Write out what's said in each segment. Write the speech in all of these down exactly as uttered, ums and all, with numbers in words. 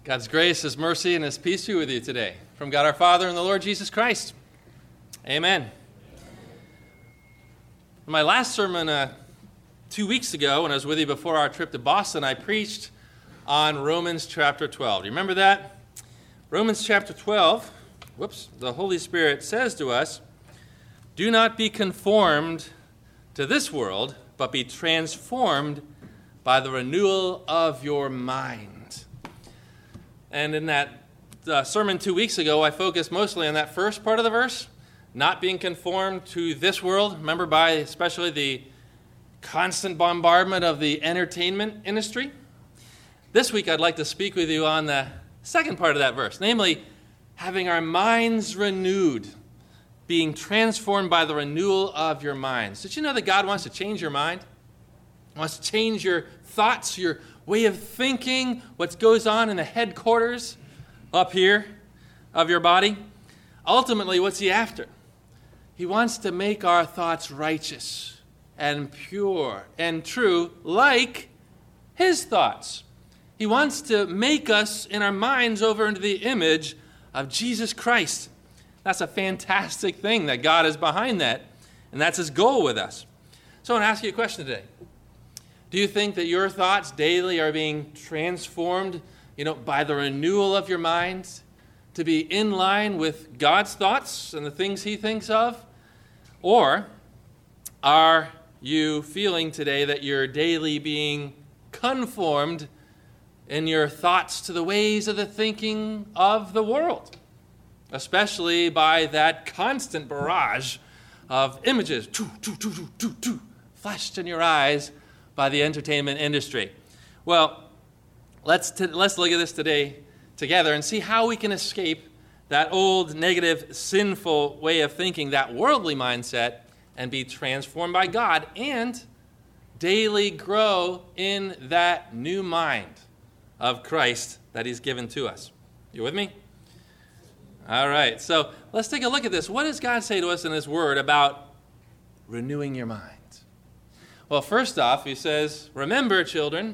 God's grace, His mercy, and His peace be with you today. From God our Father and the Lord Jesus Christ. Amen. In my last sermon uh, two weeks ago, when I was with you before our trip to Boston, I preached on Romans chapter twelve. Do you remember that? Romans chapter twelve, whoops, the Holy Spirit says to us, "Do not be conformed to this world, but be transformed by the renewal of your mind." And in that uh, sermon two weeks ago, I focused mostly on that first part of the verse, not being conformed to this world. Remember, by especially the constant bombardment of the entertainment industry. This week, I'd like to speak with you on the second part of that verse, namely, having our minds renewed, being transformed by the renewal of your minds. Did you know that God wants to change your mind? He wants to change your thoughts, your way of thinking, what goes on in the headquarters up here of your body. Ultimately, what's He after? He wants to make our thoughts righteous and pure and true like His thoughts. He wants to make us in our minds over into the image of Jesus Christ. That's a fantastic thing that God is behind that, and that's His goal with us. So I want to ask you a question today. Do you think that your thoughts daily are being transformed, you know, by the renewal of your mind to be in line with God's thoughts and the things He thinks of? Or are you feeling today that you're daily being conformed in your thoughts to the ways of the thinking of the world, especially by that constant barrage of images, choo, choo, choo, choo, choo, choo, flashed in your eyes by the entertainment industry? Well, let's t- let's look at this today together and see how we can escape that old, negative, sinful way of thinking, that worldly mindset, and be transformed by God and daily grow in that new mind of Christ that He's given to us. You with me? All right, so let's take a look at this. What does God say to us in His Word about renewing your mind? Well, first off, He says, "Remember, children,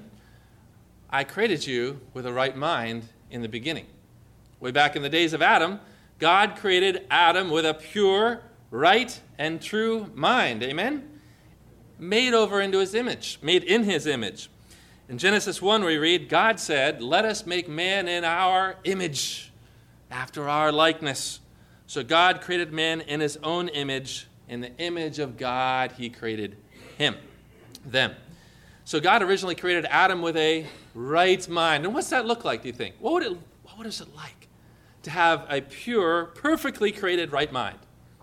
I created you with a right mind in the beginning." Way back in the days of Adam, God created Adam with a pure, right, and true mind. Amen? Made over into His image, made in His image. In Genesis one, we read, God said, "Let us make man in our image, after our likeness." So God created man in His own image. In the image of God, He created him. Them. So God originally created Adam with a right mind. And what's that look like, do you think? What would it, what is it like to have a pure, perfectly created right mind?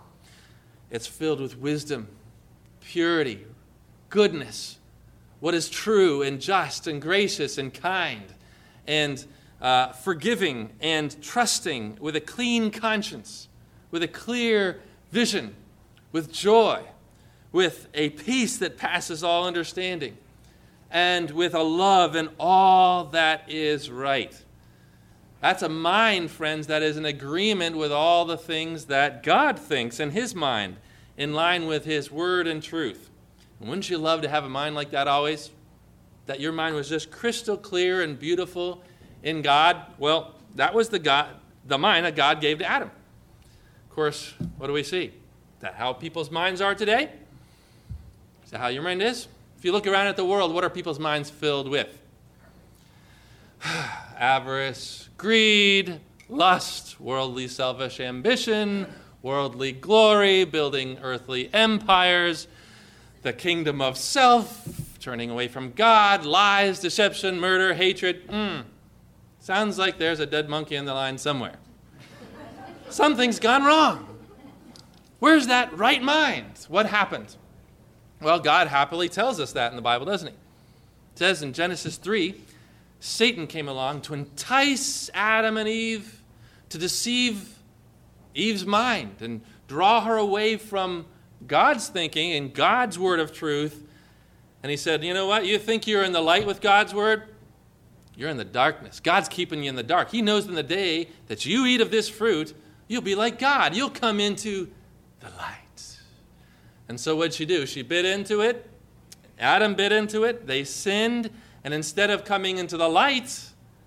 It's filled with wisdom, purity, goodness, what is true and just and gracious and kind and uh, forgiving and trusting, with a clean conscience, with a clear vision, with joy, with a peace that passes all understanding, and with a love in all that is right. That's a mind, friends, that is in agreement with all the things that God thinks in His mind, in line with His word and truth. And wouldn't you love to have a mind like that always? That your mind was just crystal clear and beautiful in God? Well, that was the God, the mind that God gave to Adam. Of course, what do we see? Is that how people's minds are today? Is that how your mind is? If you look around at the world, what are people's minds filled with? Avarice, greed, lust, worldly selfish ambition, worldly glory, building earthly empires, the kingdom of self, turning away from God, lies, deception, murder, hatred. Mm. Sounds like there's a dead monkey in the line somewhere. Something's gone wrong. Where's that right mind? What happened? Well, God happily tells us that in the Bible, doesn't He? It says in Genesis three, Satan came along to entice Adam and Eve, to deceive Eve's mind and draw her away from God's thinking and God's word of truth. And he said, you know what? You think you're in the light with God's word? You're in the darkness. God's keeping you in the dark. He knows in the day that you eat of this fruit, you'll be like God. You'll come into the light. And so what'd she do? She bit into it. Adam bit into it. They sinned. And instead of coming into the light,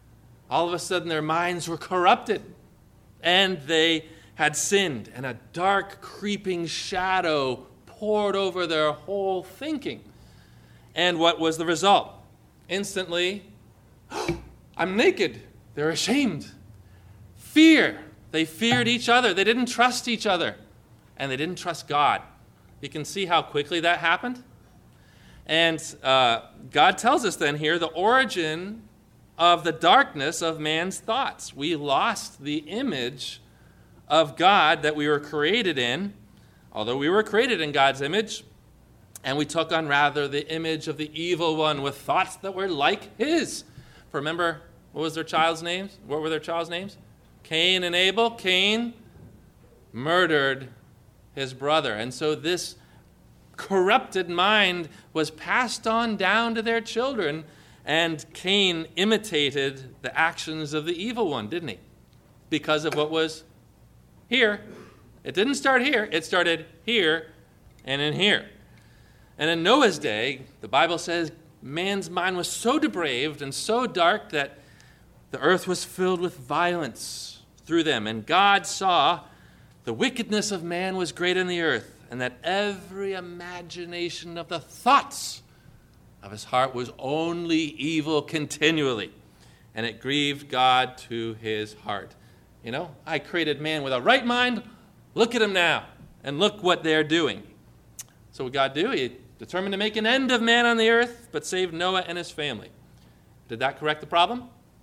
all of a sudden their minds were corrupted, and they had sinned, and a dark, creeping shadow poured over their whole thinking. And what was the result? Instantly, oh, I'm naked. They're ashamed. Fear. They feared each other. They didn't trust each other. And they didn't trust God. You can see how quickly that happened. And uh, God tells us then here the origin of the darkness of man's thoughts. We lost the image of God that we were created in, although we were created in God's image, and we took on rather the image of the evil one with thoughts that were like his. Remember, what was their child's names? What were their child's names? Cain and Abel. Cain murdered his brother. And so this corrupted mind was passed on down to their children, and Cain imitated the actions of the evil one, didn't he? Because of what was here. It didn't start here. It started here and in here. And in Noah's day, the Bible says man's mind was so depraved and so dark that the earth was filled with violence through them. And God saw the wickedness of man was great in the earth, and that every imagination of the thoughts of his heart was only evil continually. And it grieved God to his heart. You know, I created man with a right mind. Look at him now. And look what they're doing. So what God do? He determined to make an end of man on the earth, but saved Noah and his family. Did that correct the problem?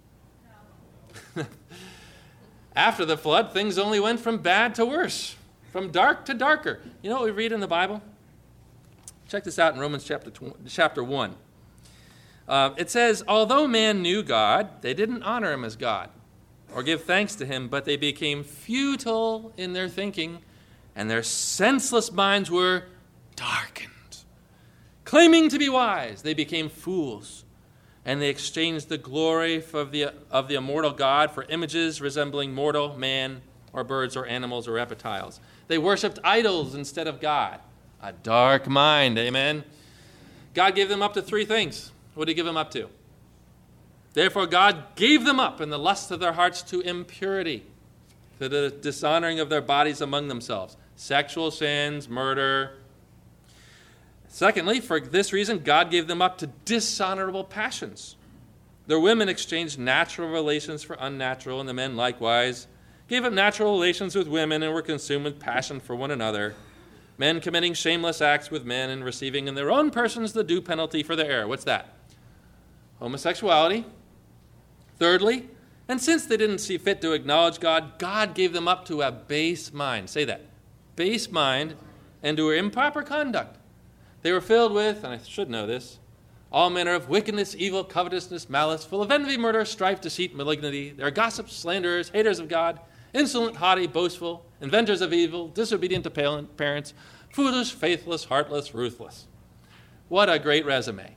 No. After the flood, things only went from bad to worse, from dark to darker. You know what we read in the Bible? Check this out in Romans chapter tw- chapter one. Uh, it says, although man knew God, they didn't honor him as God or give thanks to him, but they became futile in their thinking, and their senseless minds were darkened. Claiming to be wise, they became fools, and they exchanged the glory of the, of the immortal God for images resembling mortal man or birds or animals or reptiles. They worshipped idols instead of God. A dark mind, amen? God gave them up to three things. What did he give them up to? Therefore, God gave them up in the lust of their hearts to impurity, to the dishonoring of their bodies among themselves. Sexual sins, murder. Secondly, for this reason, God gave them up to dishonorable passions. Their women exchanged natural relations for unnatural, and the men likewise gave up natural relations with women and were consumed with passion for one another, men committing shameless acts with men and receiving in their own persons the due penalty for their error. What's that? Homosexuality. Thirdly, and since they didn't see fit to acknowledge God, God gave them up to a base mind. Say that. Base mind and to improper conduct. They were filled with, and I should know this, all manner of wickedness, evil, covetousness, malice, full of envy, murder, strife, deceit, malignity. They are gossips, slanderers, haters of God, insolent, haughty, boastful, inventors of evil, disobedient to parents, foolish, faithless, heartless, ruthless. What a great resume.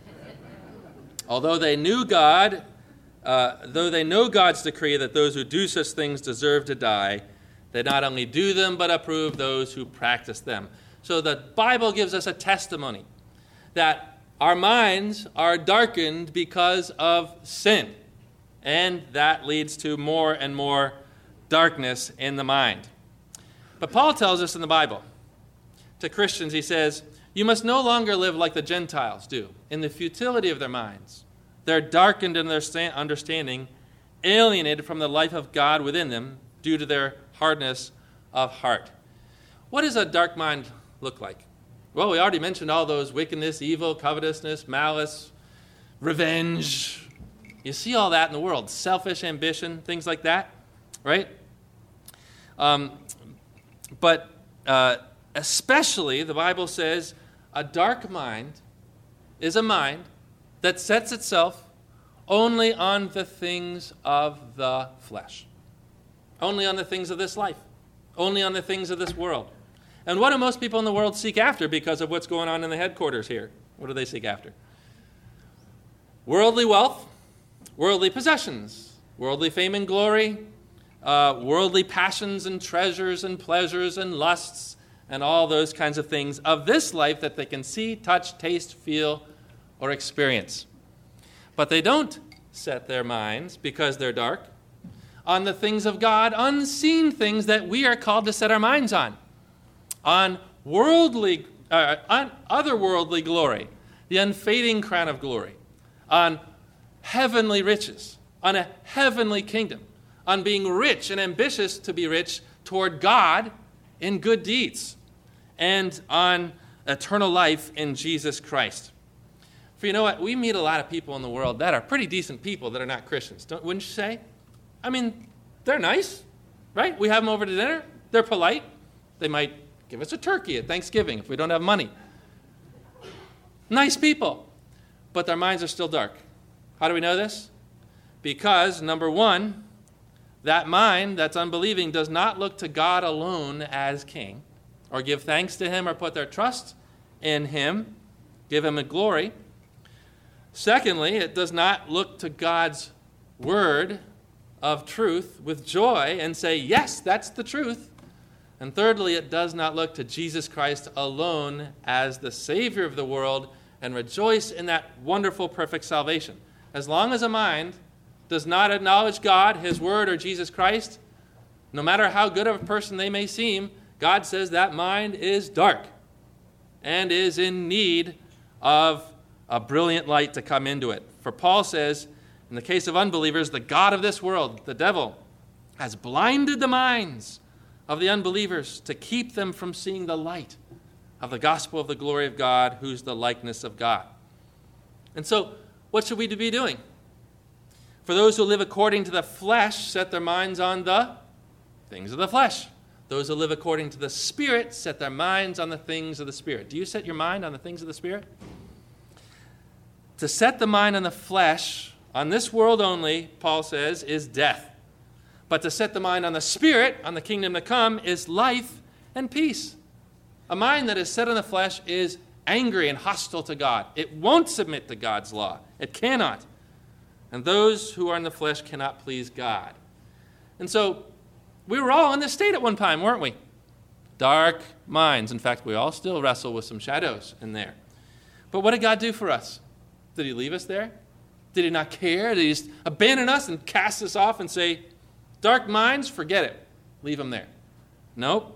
Although they knew God, uh, though they know God's decree that those who do such things deserve to die, they not only do them, but approve those who practice them. So the Bible gives us a testimony that our minds are darkened because of sin. And that leads to more and more darkness in the mind. But Paul tells us in the Bible, to Christians, he says, you must no longer live like the Gentiles do, in the futility of their minds. They're darkened in their understanding, alienated from the life of God within them due to their hardness of heart. What does a dark mind look like? Well, we already mentioned all those wickedness, evil, covetousness, malice, revenge. You see all that in the world. Selfish ambition, things like that, right? Um, but uh, especially, the Bible says, a dark mind is a mind that sets itself only on the things of the flesh, only on the things of this life, only on the things of this world. And what do most people in the world seek after because of what's going on in the headquarters here? What do they seek after? Worldly wealth, worldly possessions, worldly fame and glory, uh, worldly passions and treasures and pleasures and lusts, and all those kinds of things of this life that they can see, touch, taste, feel, or experience. But they don't set their minds, because they're dark, on the things of God, unseen things that we are called to set our minds on, on worldly, uh, on otherworldly glory, the unfading crown of glory, on heavenly riches, on a heavenly kingdom, on being rich and ambitious to be rich toward God in good deeds, and on eternal life in Jesus Christ. For you know what? We meet a lot of people in the world that are pretty decent people that are not Christians, don't, wouldn't you say? I mean, they're nice, right? We have them over to dinner. They're polite. They might give us a turkey at Thanksgiving if we don't have money. Nice people, but their minds are still dark. How do we know this? Because, number one, that mind that's unbelieving does not look to God alone as king, or give thanks to him, or put their trust in him, give him a glory. Secondly, it does not look to God's word of truth with joy and say, yes, that's the truth. And thirdly, it does not look to Jesus Christ alone as the Savior of the world and rejoice in that wonderful, perfect salvation. As long as a mind does not acknowledge God, his word, or Jesus Christ, no matter how good of a person they may seem, God says that mind is dark and is in need of a brilliant light to come into it. For Paul says, in the case of unbelievers, the god of this world, the devil, has blinded the minds of the unbelievers to keep them from seeing the light of the gospel of the glory of God, who's the likeness of God. And so, what should we be doing? For those who live according to the flesh set their minds on the things of the flesh. Those who live according to the Spirit set their minds on the things of the Spirit. Do you set your mind on the things of the Spirit? To set the mind on the flesh, on this world only, Paul says, is death. But to set the mind on the Spirit, on the kingdom to come, is life and peace. A mind that is set on the flesh is angry and hostile to God. It won't submit to God's law. It cannot. And those who are in the flesh cannot please God. And so, we were all in this state at one time, weren't we? Dark minds. In fact, we all still wrestle with some shadows in there. But what did God do for us? Did he leave us there? Did he not care? Did he just abandon us and cast us off and say, dark minds, forget it. Leave them there. Nope.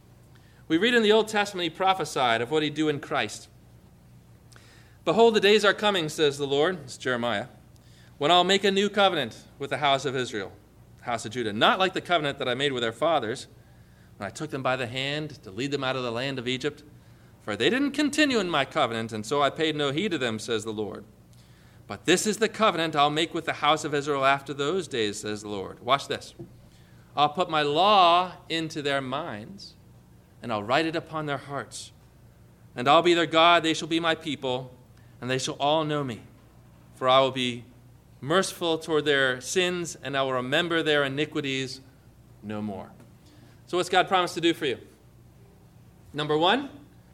We read in the Old Testament, he prophesied of what he'd do in Christ. Behold, the days are coming, says the Lord, it's Jeremiah, when I'll make a new covenant with the house of Israel, the house of Judah, not like the covenant that I made with their fathers, when I took them by the hand to lead them out of the land of Egypt. For they didn't continue in my covenant, and so I paid no heed to them, says the Lord. But this is the covenant I'll make with the house of Israel after those days, says the Lord. Watch this. I'll put my law into their minds, and I'll write it upon their hearts. And I'll be their God, they shall be my people, and they shall all know me. For I will be merciful toward their sins, and I will remember their iniquities no more. So what's God promised to do for you? Number one,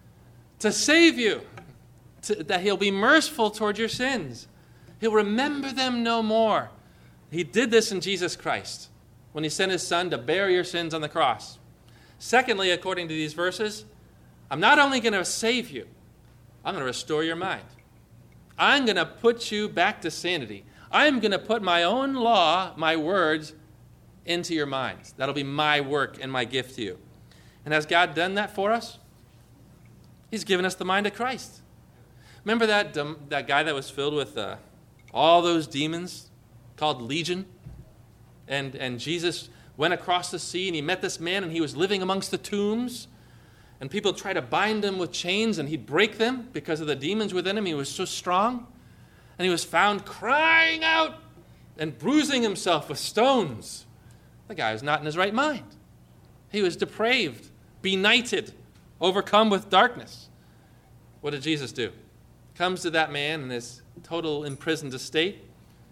to save you, to, that he'll be merciful toward your sins. He'll remember them no more. He did this in Jesus Christ when he sent his son to bear your sins on the cross. Secondly, according to these verses, I'm not only going to save you, I'm going to restore your mind. I'm going to put you back to sanity. I'm going to put my own law, my words, into your minds. That'll be my work and my gift to you. And has God done that for us? He's given us the mind of Christ. Remember that, um, that guy that was filled with uh, all those demons called Legion? And, and Jesus went across the sea and he met this man and he was living amongst the tombs. And people tried to bind him with chains and he'd break them because of the demons within him. He was so strong. And he was found crying out and bruising himself with stones. The guy was not in his right mind. He was depraved, benighted, overcome with darkness. What did Jesus do? Comes to that man in his total imprisoned estate.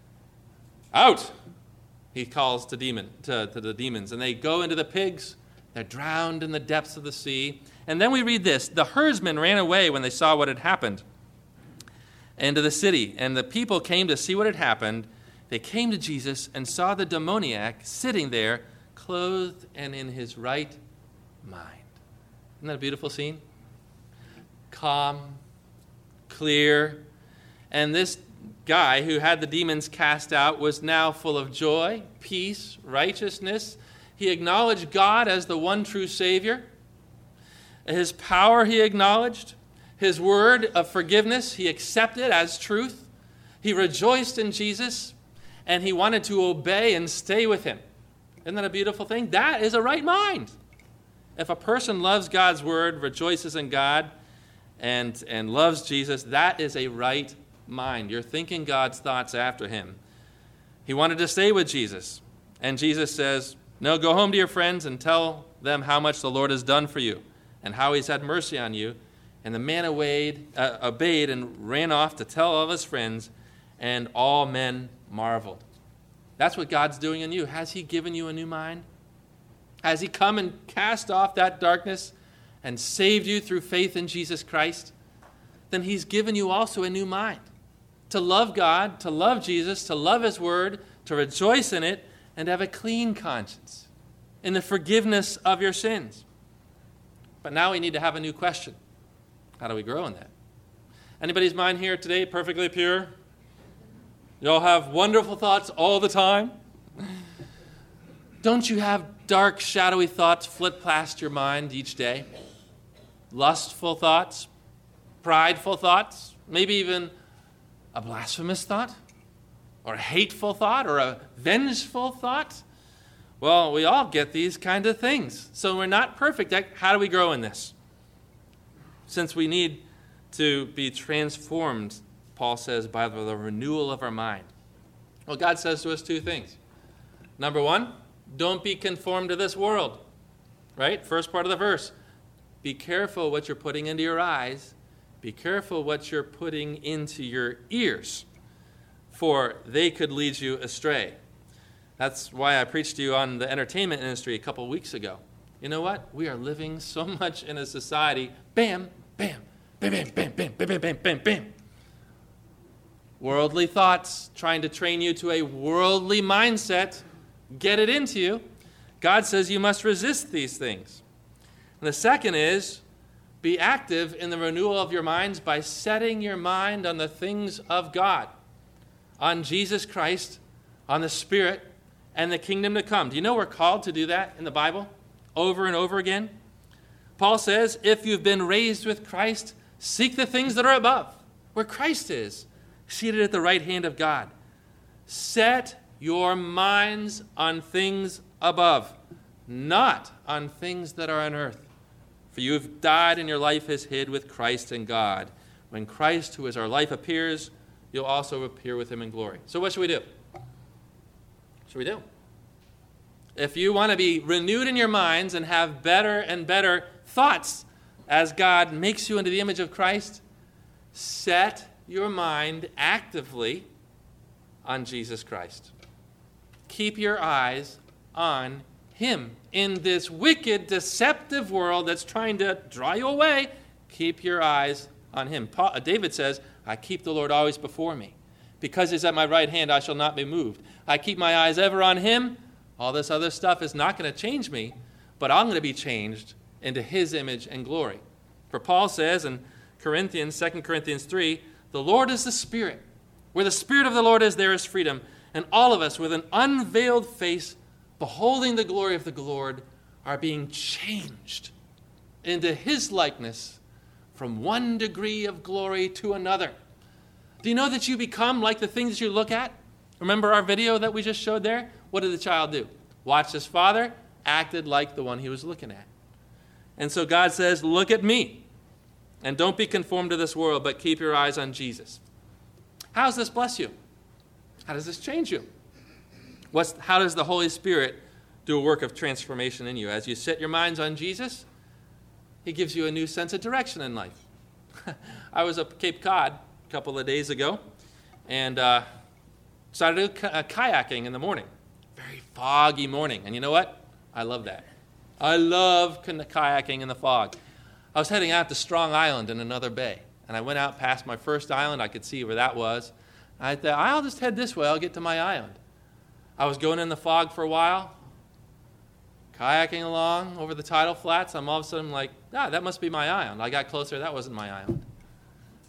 Out, he calls to, demon, to, to the demons. And they go into the pigs. They're drowned in the depths of the sea. And then we read this. The herdsmen ran away when they saw what had happened into the city. And the people came to see what had happened. They came to Jesus and saw the demoniac sitting there, clothed and in his right mind. Isn't that a beautiful scene? Calm, clear. And this guy who had the demons cast out was now full of joy, peace, righteousness. He acknowledged God as the one true Savior. His power he acknowledged. His word of forgiveness he accepted as truth. He rejoiced in Jesus, and he wanted to obey and stay with him. Isn't that a beautiful thing? That is a right mind. If a person loves God's word, rejoices in God, and, and loves Jesus, that is a right mind. You're thinking God's thoughts after him. He wanted to stay with Jesus. And Jesus says, no, go home to your friends and tell them how much the Lord has done for you and how he's had mercy on you. And the man obeyed, uh, obeyed and ran off to tell all his friends, and all men marveled. That's what God's doing in you. Has he given you a new mind? Has he come and cast off that darkness and saved you through faith in Jesus Christ? Then he's given you also a new mind. To love God, to love Jesus, to love his word, to rejoice in it, and have a clean conscience in the forgiveness of your sins. But now we need to have a new question. How do we grow in that? Anybody's mind here today perfectly pure? You all have wonderful thoughts all the time? Don't you have dark, shadowy thoughts flit past your mind each day? Lustful thoughts, prideful thoughts, maybe even a blasphemous thought, or a hateful thought, or a vengeful thought? Well, we all get these kind of things. So we're not perfect. How do we grow in this? Since we need to be transformed, Paul says, by the renewal of our mind. Well, God says to us two things. Number one, don't be conformed to this world. Right? First part of the verse. Be careful what you're putting into your eyes. Be careful what you're putting into your ears, for they could lead you astray. That's why I preached to you on the entertainment industry a couple weeks ago. You know what? We are living so much in a society, bam, bam, bam, bam, bam, bam, bam, bam, bam, bam, bam. Worldly thoughts, trying to train you to a worldly mindset, get it into you. God says you must resist these things. And the second is, be active in the renewal of your minds by setting your mind on the things of God, on Jesus Christ, on the Spirit, and the kingdom to come. Do you know we're called to do that in the Bible over and over again? Paul says, if you've been raised with Christ, seek the things that are above, where Christ is, seated at the right hand of God. Set your minds on things above, not on things that are on earth. For you have died and your life is hid with Christ in God. When Christ, who is our life, appears, you'll also appear with him in glory. So what should we do? What should we do? If you want to be renewed in your minds and have better and better thoughts as God makes you into the image of Christ, set your mind actively on Jesus Christ. Keep your eyes on him. In this wicked, deceptive world that's trying to draw you away, keep your eyes on him. Paul, uh, David says, I keep the Lord always before me. Because he's at my right hand, I shall not be moved. I keep my eyes ever on him. All this other stuff is not going to change me, but I'm going to be changed into his image and glory. For Paul says in Corinthians, Second Corinthians three, the Lord is the Spirit. Where the Spirit of the Lord is, there is freedom. And all of us, with an unveiled face, beholding the glory of the Lord, are being changed into his likeness from one degree of glory to another. Do you know that you become like the things you look at? Remember our video that we just showed there? What did the child do? Watched his father, acted like the one he was looking at. And so God says, look at me. And don't be conformed to this world, but keep your eyes on Jesus. How does this bless you? How does this change you? What's, how does the Holy Spirit do a work of transformation in you? As you set your minds on Jesus, he gives you a new sense of direction in life. I was up Cape Cod a couple of days ago and uh, started k- uh, kayaking in the morning. Very foggy morning. And you know what? I love that. I love k- kayaking in the fog. I was heading out to Strong Island in another bay. And I went out past my first island. I could see where that was. I thought, I'll just head this way. I'll get to my island. I was going in the fog for a while, kayaking along over the tidal flats. I'm all of a sudden like, ah, that must be my island. I got closer. That wasn't my island.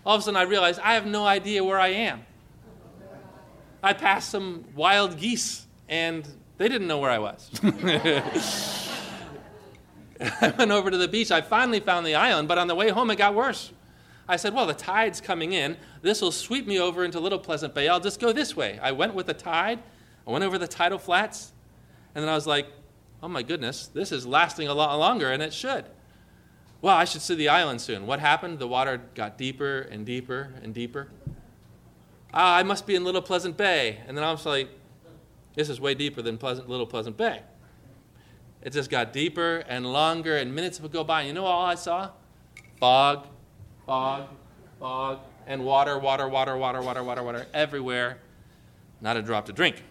All of a sudden I realized I have no idea where I am. I passed some wild geese, and they didn't know where I was. I went over to the beach. I finally found the island, but on the way home it got worse. I said, well, the tide's coming in. This will sweep me over into Little Pleasant Bay. I'll just go this way. I went with the tide. I went over the tidal flats, and then I was like, oh my goodness, this is lasting a lot longer, and it should. Well, I should see the island soon. What happened? The water got deeper and deeper and deeper. Ah, I must be in Little Pleasant Bay. And then I was like, this is way deeper than Pleasant, Little Pleasant Bay. It just got deeper and longer, and minutes would go by. And you know all I saw? Fog, fog, fog, and water, water, water, water, water, water, water, everywhere. Not a drop to drink.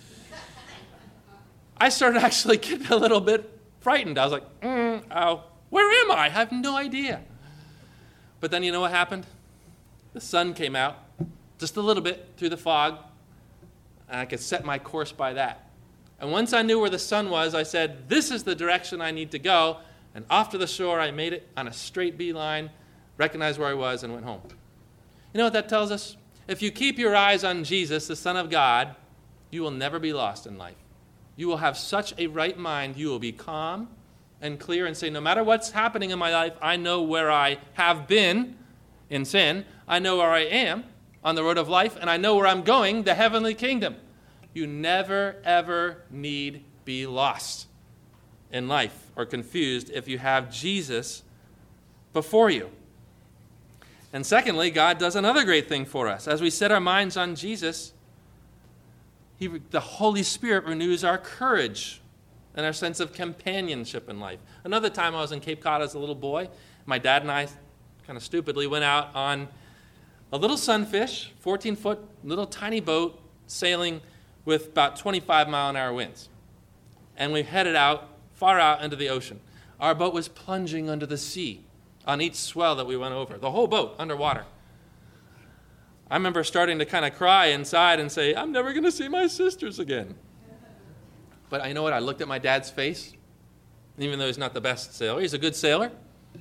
I started actually getting a little bit frightened. I was like, mm, oh, where am I? I have no idea. But then you know what happened? The sun came out just a little bit through the fog, and I could set my course by that. And once I knew where the sun was, I said, this is the direction I need to go. And off to the shore, I made it on a straight beeline, recognized where I was, and went home. You know what that tells us? If you keep your eyes on Jesus, the Son of God, you will never be lost in life. You will have such a right mind. You will be calm and clear and say, no matter what's happening in my life, I know where I have been in sin. I know where I am on the road of life, and I know where I'm going, the heavenly kingdom. You never, ever need be lost in life or confused if you have Jesus before you. And secondly, God does another great thing for us. As we set our minds on Jesus, he, the Holy Spirit renews our courage and our sense of companionship in life. Another time I was in Cape Cod as a little boy. My dad and I kind of stupidly went out on a little sunfish, fourteen-foot little tiny boat sailing with about twenty-five mile an hour winds. And we headed out, far out into the ocean. Our boat was plunging under the sea on each swell that we went over. The whole boat underwater. I remember starting to kind of cry inside and say, I'm never going to see my sisters again. But you know what? I looked at my dad's face, even though he's not the best sailor. He's a good sailor.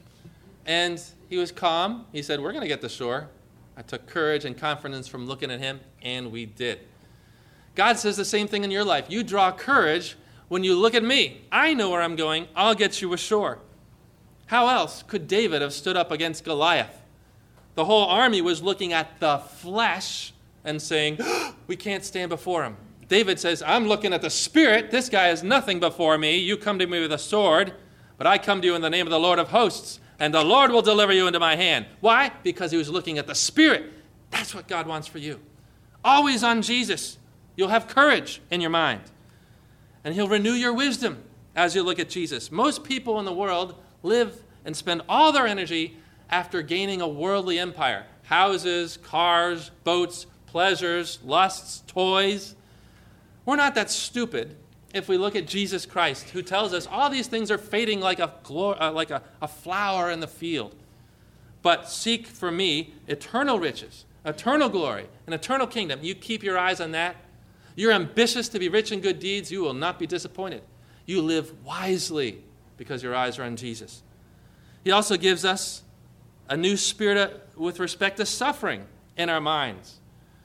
And he was calm. He said, we're going to get to shore. I took courage and confidence from looking at him, and we did. God says the same thing in your life. You draw courage when you look at me. I know where I'm going. I'll get you ashore. How else could David have stood up against Goliath? The whole army was looking at the flesh and saying, we can't stand before him. David says, I'm looking at the Spirit. This guy is nothing before me. You come to me with a sword, but I come to you in the name of the Lord of hosts, and the Lord will deliver you into my hand. Why? Because he was looking at the Spirit. That's what God wants for you. Always on Jesus. You'll have courage in your mind. And he'll renew your wisdom as you look at Jesus. Most people in the world live and spend all their energy after gaining a worldly empire. Houses, cars, boats, pleasures, lusts, toys. We're not that stupid if we look at Jesus Christ, who tells us all these things are fading like a, uh, like a, a flower in the field. But seek for me eternal riches, eternal glory, an eternal kingdom. You keep your eyes on that. You're ambitious to be rich in good deeds. You will not be disappointed. You live wisely because your eyes are on Jesus. He also gives us a new spirit with respect to suffering in our minds.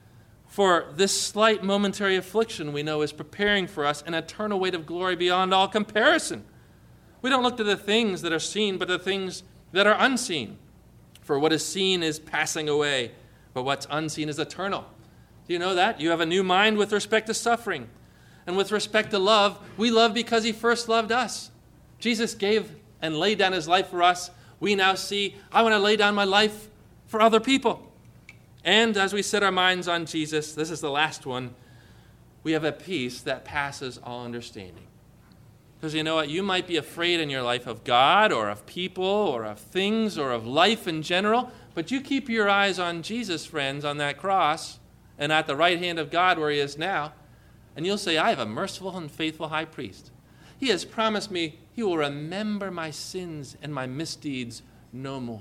For this slight momentary affliction, we know, is preparing for us an eternal weight of glory beyond all comparison. We don't look to the things that are seen, but the things that are unseen. For what is seen is passing away, but what's unseen is eternal. Do you know that? You have a new mind with respect to suffering. And with respect to love, we love because he first loved us. Jesus gave and laid down his life for us. We now see, I want to lay down my life for other people. And as we set our minds on Jesus, this is the last one, we have a peace that passes all understanding. Because you know what? You might be afraid in your life of God or of people or of things or of life in general, but you keep your eyes on Jesus, friends, on that cross and at the right hand of God where he is now, and you'll say, I have a merciful and faithful high priest. He has promised me he will remember my sins and my misdeeds no more.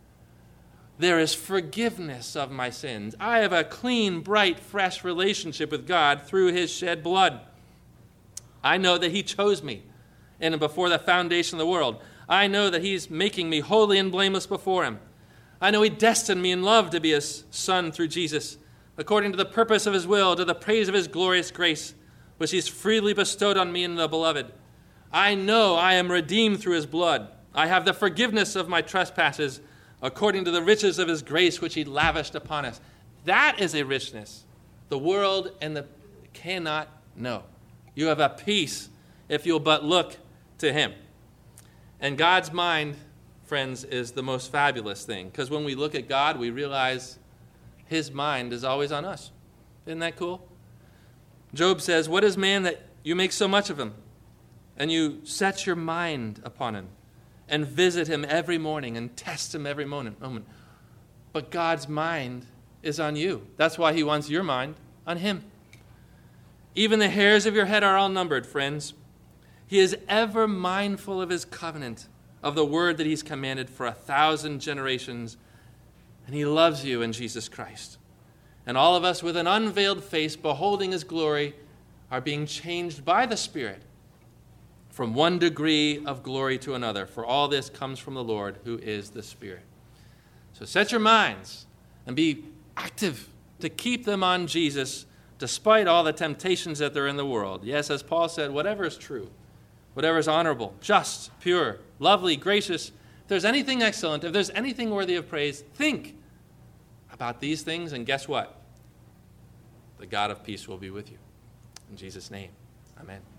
There is forgiveness of my sins. I have a clean, bright, fresh relationship with God through his shed blood. I know that he chose me and before the foundation of the world. I know that he's making me holy and blameless before him. I know he destined me in love to be his son through Jesus, according to the purpose of his will, to the praise of his glorious grace, which he's freely bestowed on me in the beloved. I know I am redeemed through his blood. I have the forgiveness of my trespasses, according to the riches of his grace, which he lavished upon us. That is a richness the world and the cannot know. You have a peace if you'll but look to him. And God's mind, friends, is the most fabulous thing, because when we look at God, we realize his mind is always on us. Isn't that cool? Job says, what is man that you make so much of him, and you set your mind upon him, and visit him every morning, and test him every moment? But God's mind is on you. That's why he wants your mind on him. Even the hairs of your head are all numbered, friends. He is ever mindful of his covenant, of the word that he's commanded for a thousand generations, and he loves you in Jesus Christ. And all of us with an unveiled face, beholding his glory, are being changed by the Spirit from one degree of glory to another. For all this comes from the Lord, who is the Spirit. So set your minds and be active to keep them on Jesus, despite all the temptations that are in the world. Yes, as Paul said, whatever is true, whatever is honorable, just, pure, lovely, gracious, if there's anything excellent, if there's anything worthy of praise, think about these things, and guess what? The God of peace will be with you. In Jesus' name, amen.